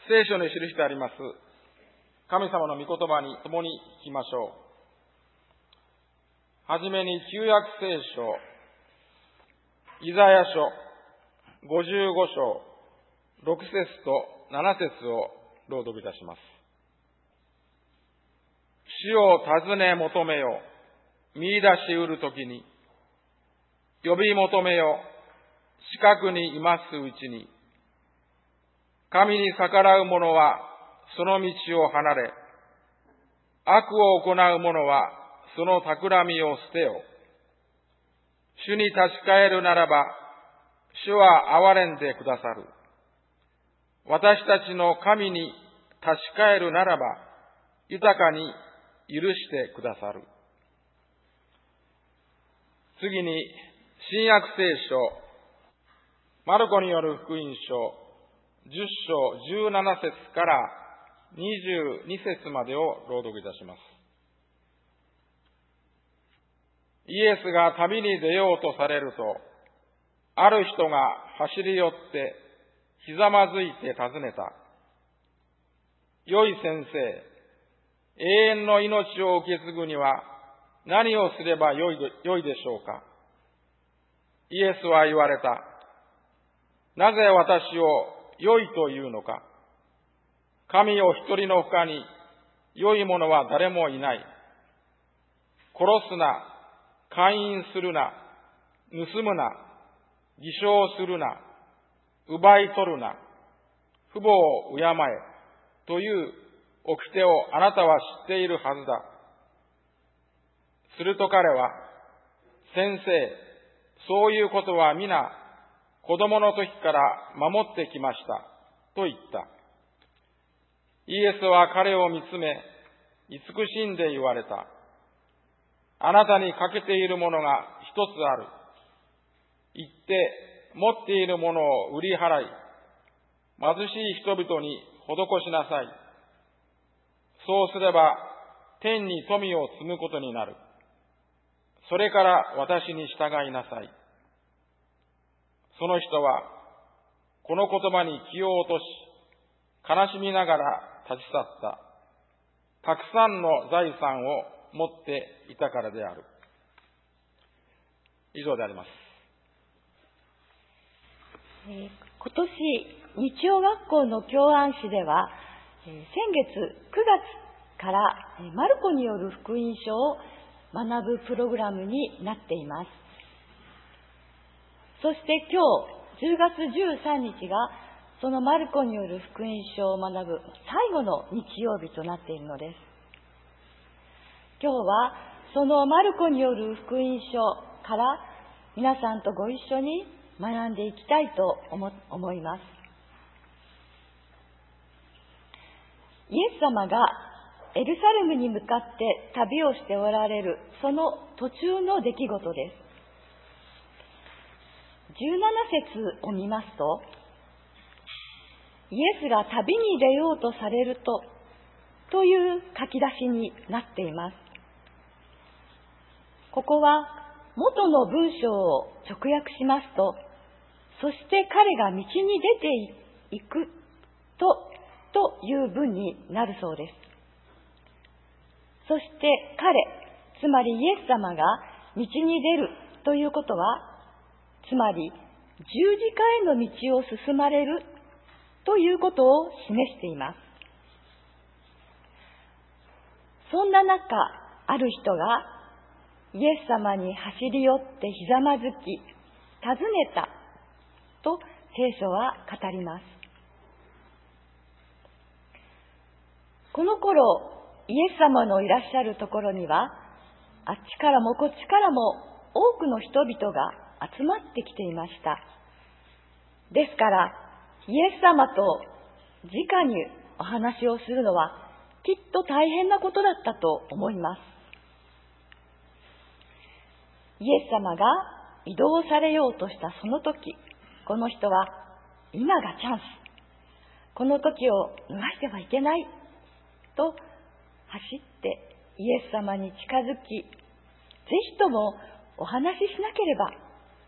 聖書に記してあります神様の御言葉に共に聞きましょう。はじめに旧約聖書イザヤ書55章6節と7節を朗読いたします。主を尋ね求めよ、見出し得るときに、呼び求めよ、近くにいますうちに。神に逆らう者はその道を離れ、悪を行う者はその企みを捨てよ。主に立ち返るならば、主は憐れんでくださる。私たちの神に立ち返るならば、豊かに許してくださる。次に、新約聖書、マルコによる福音書、10章17節から22節までを朗読いたします。イエスが旅に出ようとされると、ある人が走り寄ってひざまずいて尋ねた。良い先生、永遠の命を受け継ぐには何をすればよいでしょうか。イエスは言われた。なぜ私を良いというのか。神を一人の他に良いものは誰もいない。殺すな、姦淫するな、盗むな、偽証するな、奪い取るな、父母を敬えという掟をあなたは知っているはずだ。すると彼は、先生、そういうことは皆子供の時から守ってきましたと言った。イエスは彼を見つめ、慈しんで言われた。あなたに欠けているものが一つある。行って持っているものを売り払い、貧しい人々に施しなさい。そうすれば天に富を積むことになる。それから私に従いなさい。その人はこの言葉に気を落とし、悲しみながら立ち去った。たくさんの財産を持っていたからである。以上であります。 今年、日曜学校の教案誌では、先月9月からマルコによる福音書を学ぶプログラムになっています。そして今日、10月13日が、そのマルコによる福音書を学ぶ最後の日曜日となっているのです。今日は、そのマルコによる福音書から皆さんとご一緒に学んでいきたいと思います。イエス様がエルサレムに向かって旅をしておられるその途中の出来事です。17節を見ますと、イエスが旅に出ようとされるという書き出しになっています。ここは元の文章を直訳しますと、そして彼が道に出ていくという文になるそうです。そして彼、つまりイエス様が道に出るということは、つまり十字架への道を進まれるということを示しています。そんな中、ある人がイエス様に走り寄ってひざまずき、尋ねたと聖書は語ります。この頃、イエス様のいらっしゃるところには、あっちからもこっちからも多くの人々が集まってきていました。ですから、イエス様と直にお話をするのはきっと大変なことだったと思います。イエス様が移動されようとしたその時、この人は今がチャンス、この時を逃してはいけないと走ってイエス様に近づき、ぜひともお話ししなければ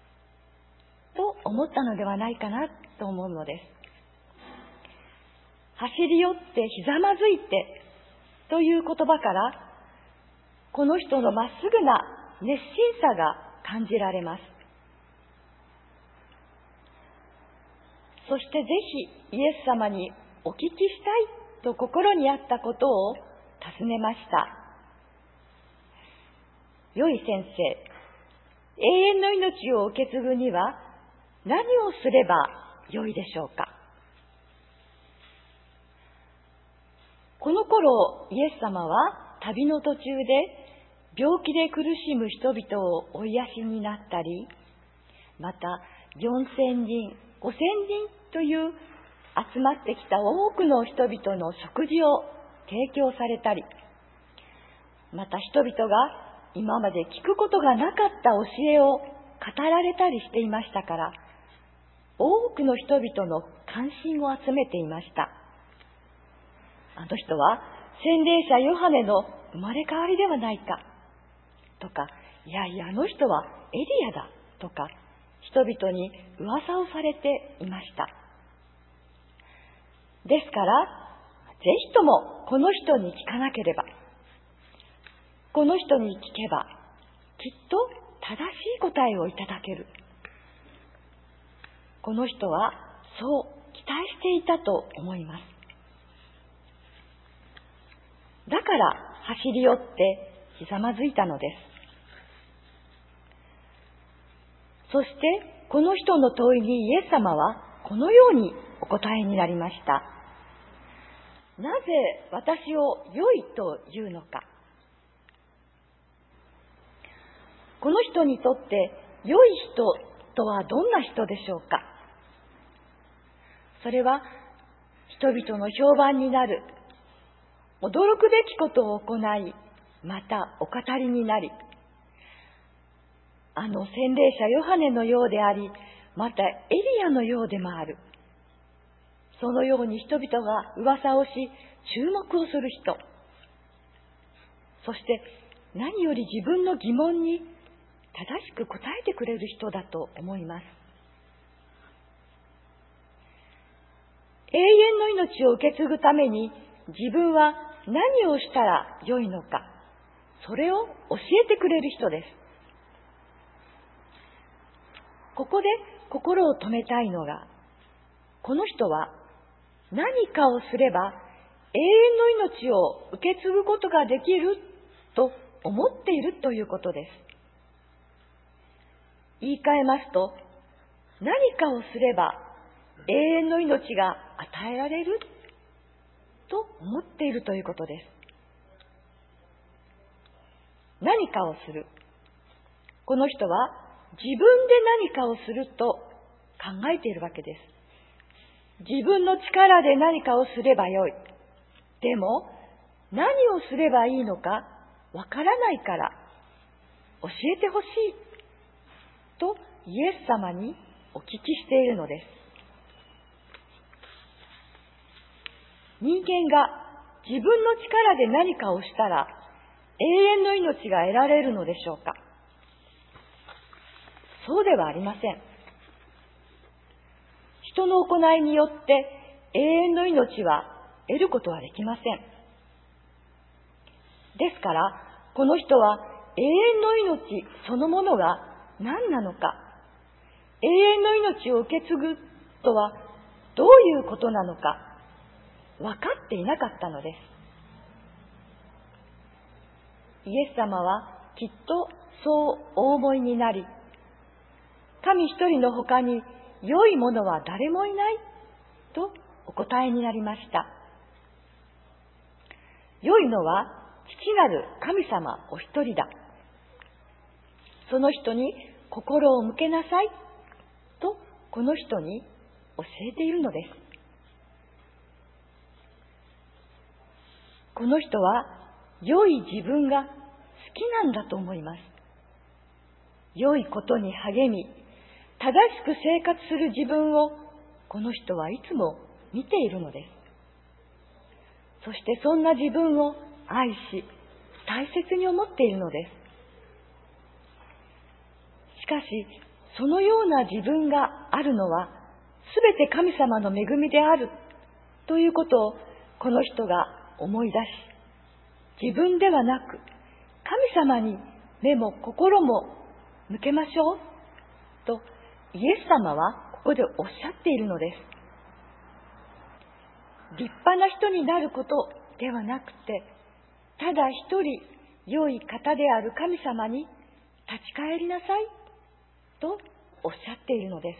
と思ったのではないかなと思うのです。 走り寄ってひざまずいてという言葉から、この人のまっすぐな熱心さが感じられます。そしてぜひイエス様にお聞きしたいと心にあったことを尋ねました。良い先生、永遠の命を受け継ぐには何をすればよいでしょうか。この頃、イエス様は旅の途中で病気で苦しむ人々をお癒しになったり、また4000人、5000人という集まってきた多くの人々の食事を提供されたり、また人々が今まで聞くことがなかった教えを語られたりしていましたから、多くの人々の関心を集めていました。あの人は洗礼者ヨハネの生まれ変わりではないかとか、いやいやあの人はエリアだとか、人々に噂をされていました。ですから、ぜひともこの人に聞かなければ、この人に聞けば、きっと正しい答えをいただける。この人はそう期待していたと思います。だから走り寄ってひざまずいたのです。そしてこの人の問いにイエス様はこのようにお答えになりました。なぜ私を良いというのか。この人にとって良い人とはどんな人でしょうか。それは人々の評判になる、驚くべきことを行い、またお語りになり、あの洗礼者ヨハネのようであり、またエリアのようでもある。そのように人々が噂をし、注目をする人。そして何より自分の疑問に正しく答えてくれる人だと思います。永遠の命を受け継ぐために自分は何をしたらよいのか、それを教えてくれる人です。ここで心を留めたいのが、この人は何かをすれば永遠の命を受け継ぐことができると思っているということです。言い換えますと、何かをすれば永遠の命が与えられると思っているということです。何かをする。この人は自分で何かをすると考えているわけです。自分の力で何かをすればよい。でも何をすればいいのかわからないから教えてほしいとイエス様にお聞きしているのです。人間が自分の力で何かをしたら永遠の命が得られるのでしょうか。そうではありません。人の行いによって永遠の命は得ることはできません。ですから、この人は永遠の命そのものが何なのか、永遠の命を受け継ぐとはどういうことなのか、分かっていなかったのです。イエス様はきっとそうお思いになり、神一人の他に良いものは誰もいないとお答えになりました。良いのは父なる神様お一人だ。その人に心を向けなさいとこの人に教えているのです。この人は良い自分が好きなんだと思います。良いことに励み、正しく生活する自分をこの人はいつも見ているのです。そしてそんな自分を愛し、大切に思っているのです。しかし、そのような自分があるのは、すべて神様の恵みであるということをこの人が思い出し、自分ではなく神様に目も心も向けましょうとイエス様はここでおっしゃっているのです。立派な人になることではなくて、ただ一人良い方である神様に立ち返りなさいとおっしゃっているのです。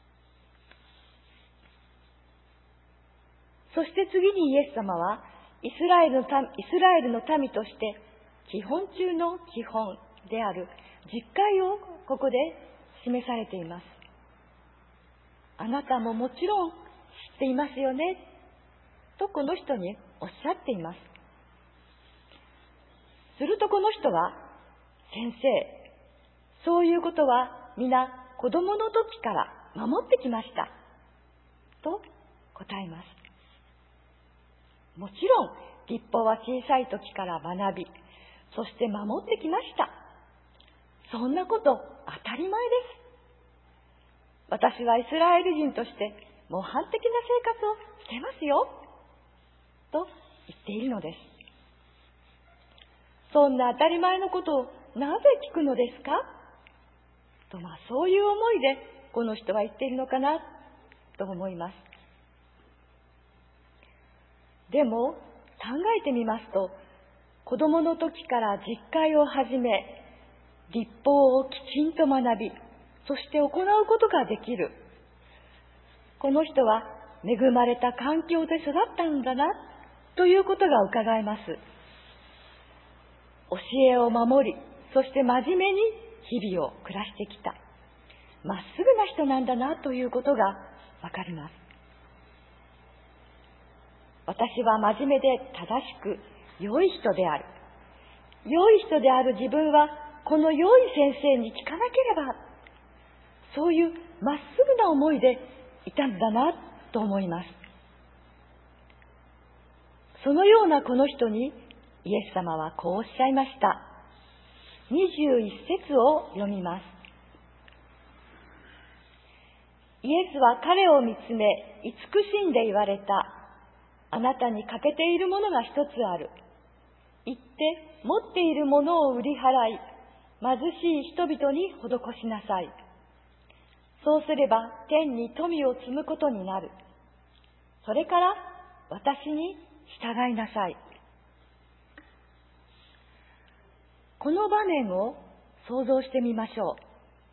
そして次にイエス様はイスラエルの民として基本中の基本である実戒をここで示されています。あなたももちろん知っていますよねとこの人におっしゃっています。するとこの人は、先生、そういうことは皆子供の時から守ってきましたと答えます。もちろん律法は小さい時から学び、そして守ってきました。そんなこと当たり前です。私はイスラエル人として模範的な生活をしてますよと言っているのです。そんな当たり前のことをなぜ聞くのですかと、そういう思いでこの人は言っているのかなと思います。でも考えてみますと、子供の時から実戒を始め、律法をきちんと学び、そして行うことができる。この人は恵まれた環境で育ったんだなということが伺えます。教えを守り、そして真面目に日々を暮らしてきた。まっすぐな人なんだなということがわかります。私は真面目で正しく良い人である。良い人である自分はこの良い先生に聞かなければ、そういうまっすぐな思いでいたんだなと思います。そのようなこの人にイエス様はこうおっしゃいました。21節を読みます。イエスは彼を見つめ、慈しんで言われた。あなたに欠けているものが一つある。行って持っているものを売り払い、貧しい人々に施しなさい。そうすれば天に富を積むことになる。それから私に従いなさい。この場面を想像してみましょ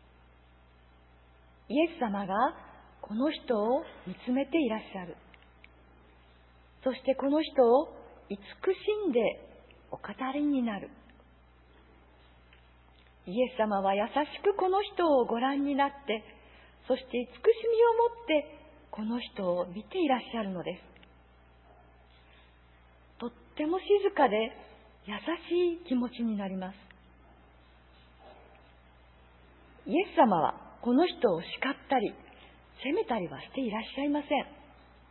う。イエス様がこの人を見つめていらっしゃる。そしてこの人を慈しんでお語りになる。イエス様は優しくこの人をご覧になって、そして慈しみを持ってこの人を見ていらっしゃるのです。とっても静かで優しい気持ちになります。イエス様はこの人を叱ったり責めたりはしていらっしゃいません。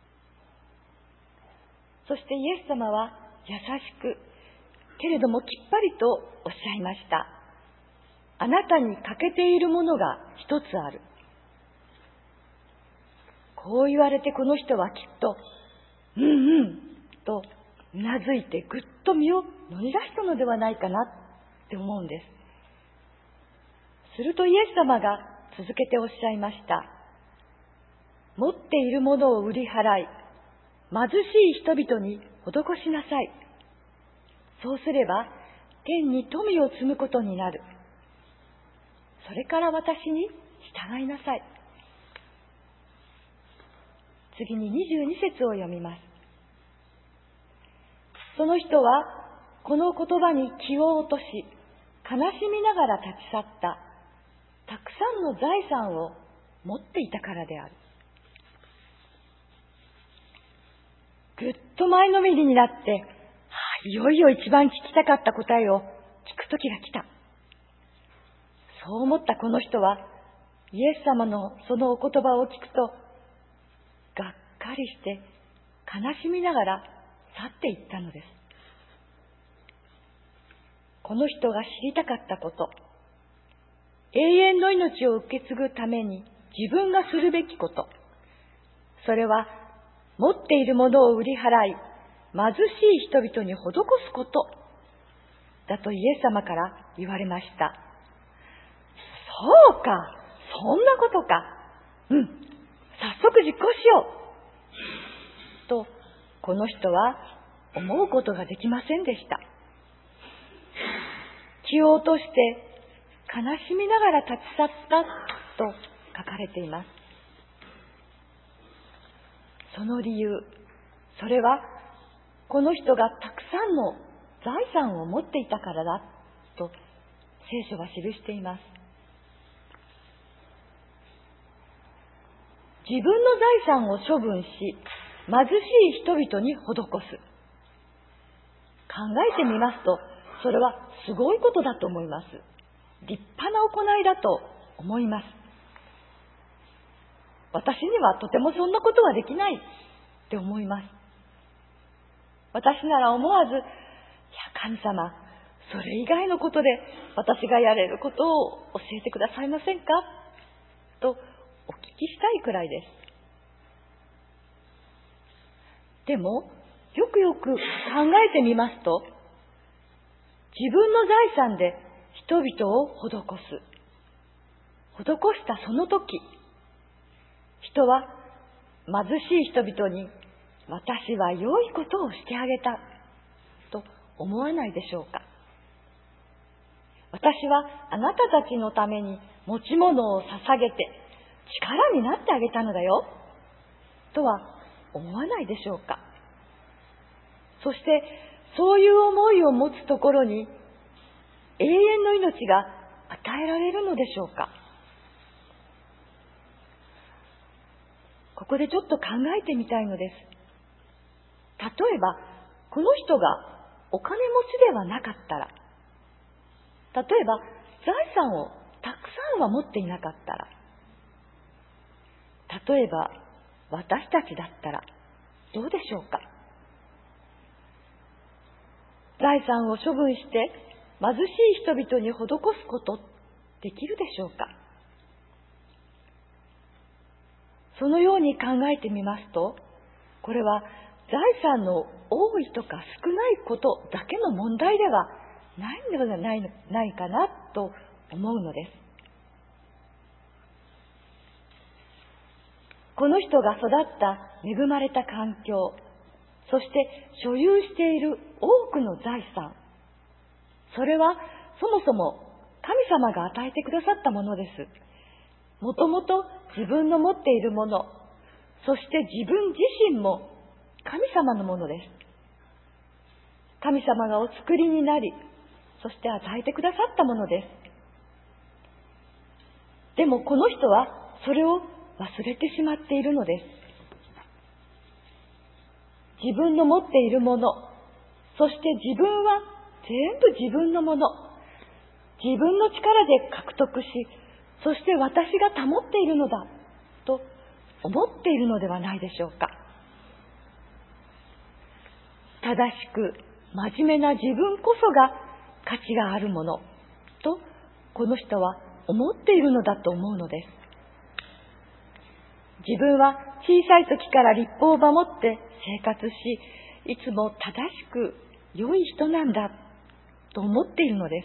そしてイエス様は優しく、けれどもきっぱりとおっしゃいました。あなたに欠けているものが一つある。こう言われてこの人はきっと、とうなずいてぐっと身を乗り出したのではないかなって思うんです。するとイエス様が続けておっしゃいました。持っているものを売り払い、貧しい人々に施しなさい。そうすれば天に富を積むことになる。それから私に従いなさい。次に22節を読みます。その人はこの言葉に気を落とし、悲しみながら立ち去った。たくさんの財産を持っていたからである。ぐっと前のめりになって、いよいよ一番聞きたかった答えを聞く時が来た。そう思ったこの人は、イエス様のそのお言葉を聞くと、がっかりして悲しみながら去っていったのです。この人が知りたかったこと、永遠の命を受け継ぐために自分がするべきこと、それは持っているものを売り払い、貧しい人々に施すことだとイエス様から言われました。そうか、そんなことか。早速実行しよう。と、この人は思うことができませんでした。気を落として悲しみながら立ち去ったと書かれています。その理由、それはこの人がたくさんの財産を持っていたからだと聖書は記しています。自分の財産を処分し、貧しい人々に施す。考えてみますと、それはすごいことだと思います。立派な行いだと思います。私にはとてもそんなことはできないって思います。私なら思わず、神様、それ以外のことで私がやれることを教えてくださいませんかとお聞きしたいくらいです。でも、よくよく考えてみますと、自分の財産で人々を施したその時、人は貧しい人々に私は良いことをしてあげたと思わないでしょうか。私はあなたたちのために持ち物を捧げて力になってあげたのだよとは思わないでしょうか。そしてそういう思いを持つところに永遠の命が与えられるのでしょうか。ここでちょっと考えてみたいのです。例えばこの人がお金持ちではなかったら、例えば財産をたくさんは持っていなかったら、例えば私たちだったらどうでしょうか。財産を処分して貧しい人々に施すことできるでしょうか。そのように考えてみますと、これは財産の多いとか少ないことだけの問題ではないのではないかなと思うのです。この人が育った恵まれた環境、そして所有している多くの財産、それはそもそも神様が与えてくださったものです。もともと自分の持っているもの、そして自分自身も神様のものです。神様がお作りになり、そして与えてくださったものです。でもこの人はそれを忘れてしまっているのです。自分の持っているもの、そして自分は全部自分のもの、自分の力で獲得し、そして私が保っているのだと思っているのではないでしょうか。正しく真面目な自分こそが価値があるものとこの人は思っているのだと思うのです。自分は小さい時から律法を守って生活し、いつも正しく良い人なんだと思っているのです。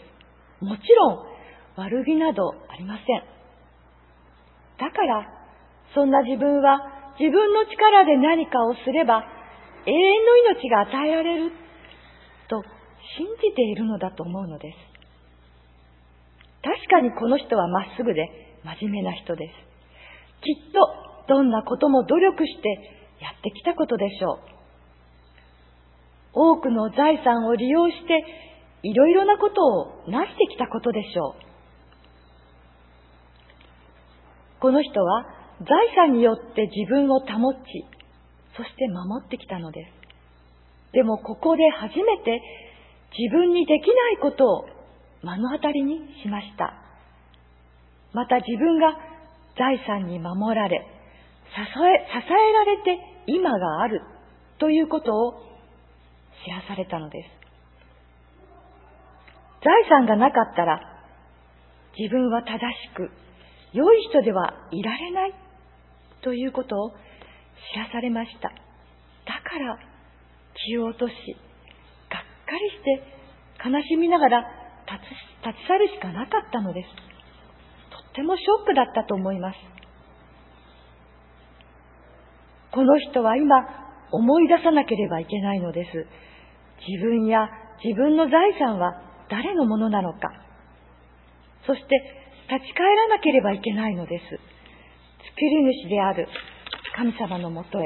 もちろん悪気などありません。だからそんな自分は自分の力で何かをすれば永遠の命が与えられると信じているのだと思うのです。確かにこの人はまっすぐで真面目な人です。きっとどんなことも努力してやってきたことでしょう。多くの財産を利用していろいろなことを成してきたことでしょう。この人は財産によって自分を保ち、そして守ってきたのです。でもここで初めて自分にできないことを目の当たりにしました。また自分が財産に守られ、支えられて今があるということを知らされたのです。財産がなかったら自分は正しく良い人ではいられないということを知らされました。 から気を落とし、がっかりして悲しみながら立ち去るしかなかったのです。とってもショックだったと思います。この人は今思い出さなければいけないのです。自分や自分の財産は誰のものなのか。そして立ち返らなければいけないのです。作り主である神様のもとへ。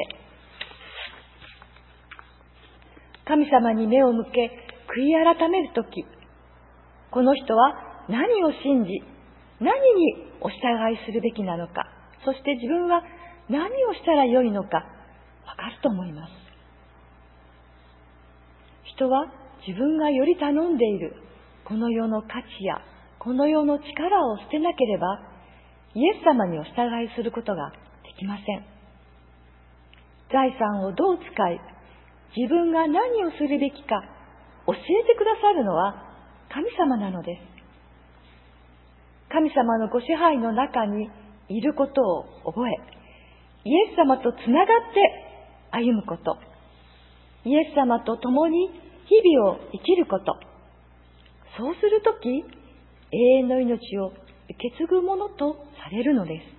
神様に目を向け悔い改めるとき、この人は何を信じ、何にお従いするべきなのか、そして自分は何をしたらよいのかわかると思います。人は自分がより頼んでいるこの世の価値やこの世の力を捨てなければ、イエス様にお従いすることができません。財産をどう使い、自分が何をするべきか教えてくださるのは神様なのです。神様のご支配の中にいることを覚え、イエス様とつながって歩むこと、イエス様と共に日々を生きること、そうするとき、永遠の命を受け継ぐものとされるのです。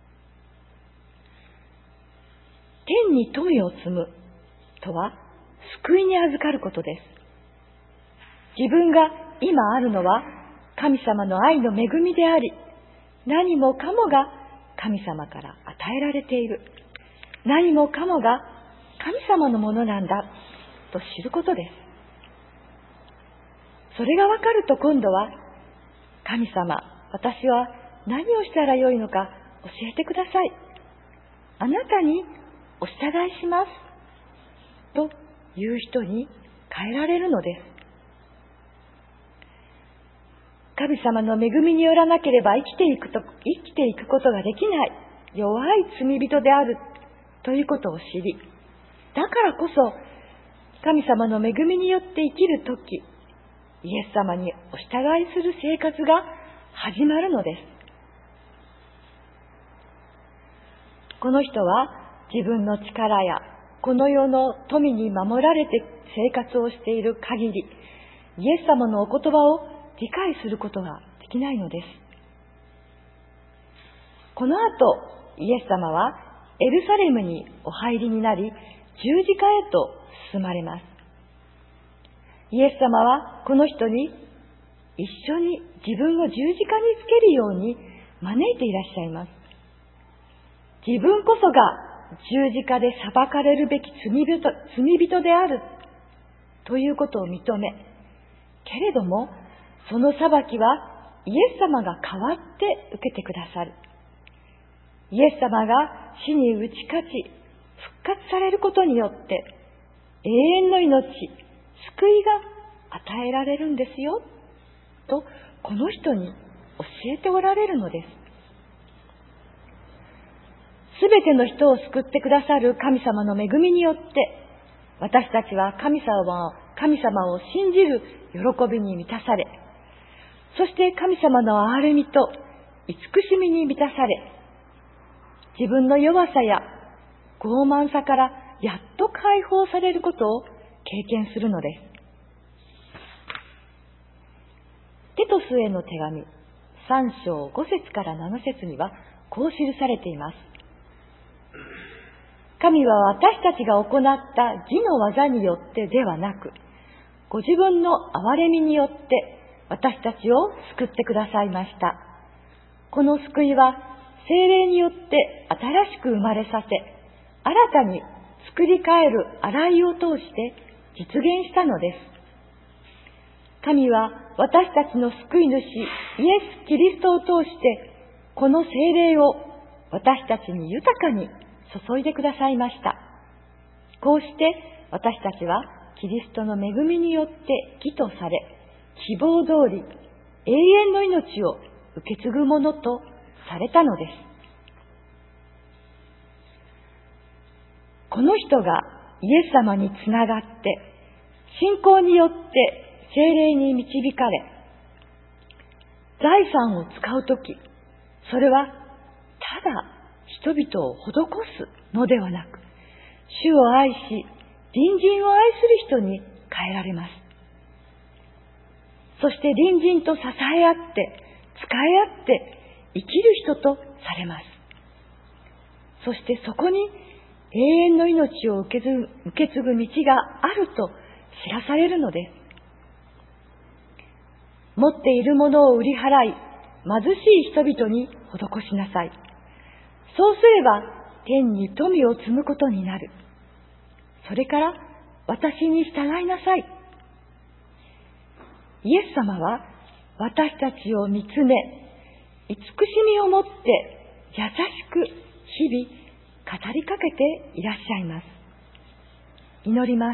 天に富を積むとは、救いに預かることです。自分が今あるのは神様の愛の恵みであり、何もかもが神様から与えられている。何もかもが神様のものなんだと知ることです。それがわかると今度は、神様、私は何をしたらよいのか教えてください。あなたにお従いします。という人に変えられるのです。神様の恵みによらなければ生きていくことができない弱い罪人であるということを知り、だからこそ神様の恵みによって生きるとき、イエス様にお従いする生活が始まるのです。この人は自分の力やこの世の富に守られて生活をしている限り、イエス様のお言葉を理解することができないのです。この後、イエス様はエルサレムにお入りになり、十字架へと進まれます。イエス様はこの人に一緒に自分を十字架につけるように招いていらっしゃいます。自分こそが十字架で裁かれるべき罪人であるということを認め、けれどもその裁きはイエス様が代わって受けてくださる。イエス様が死に打ち勝ち復活されることによって永遠の命、救いが与えられるんですよと、この人に教えておられるのです。すべての人を救ってくださる神様の恵みによって、私たちは神様を信じる喜びに満たされ、そして神様の憐れみと慈しみに満たされ、自分の弱さや傲慢さからやっと解放されることを経験するのです。テトスへの手紙3章5節から7節にはこう記されています。神は私たちが行った義の技によってではなく、ご自分の憐れみによって私たちを救ってくださいました。この救いは聖霊によって新しく生まれさせ、新たに作り変える洗いを通して実現したのです。神は私たちの救い主イエス・キリストを通してこの聖霊を私たちに豊かに注いでくださいました。こうして私たちはキリストの恵みによって義とされ、希望通り永遠の命を受け継ぐものとされたのです。この人がイエス様につながって信仰によって聖霊に導かれ、財産を使うとき、それはただ人々を施すのではなく、主を愛し隣人を愛する人に変えられます。そして隣人と支え合って、使い合って生きる人とされます。そしてそこに永遠の命を受け継ぐ道があると知らされるのです。持っているものを売り払い、貧しい人々に施しなさい。そうすれば天に富を積むことになる。それから私に従いなさい。イエス様は私たちを見つめ、慈しみをもって優しく日々語りかけていらっしゃいます。祈ります。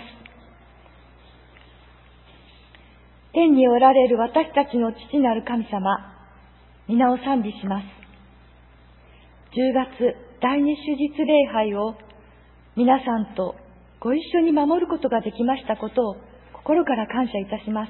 天におられる私たちの父なる神様、皆を賛美します。10月第二主日礼拝を皆さんとご一緒に守ることができましたことを心から感謝いたします。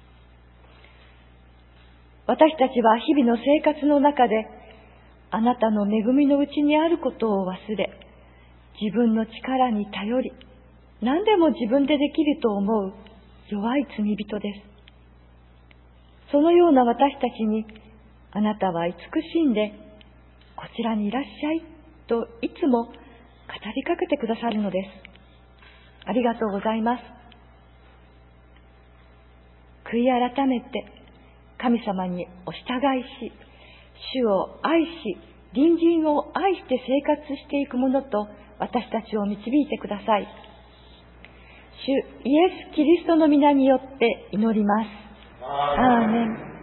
私たちは日々の生活の中であなたの恵みのうちにあることを忘れ、自分の力に頼り、何でも自分でできると思う弱い罪人です。そのような私たちにあなたは慈しんで、こちらにいらっしゃいといつも語りかけてくださるのです。ありがとうございます。悔い改めて神様にお従いし、主を愛し、隣人を愛して生活していくものと私たちを導いてください。主イエス・キリストの皆によって祈ります。アーメン。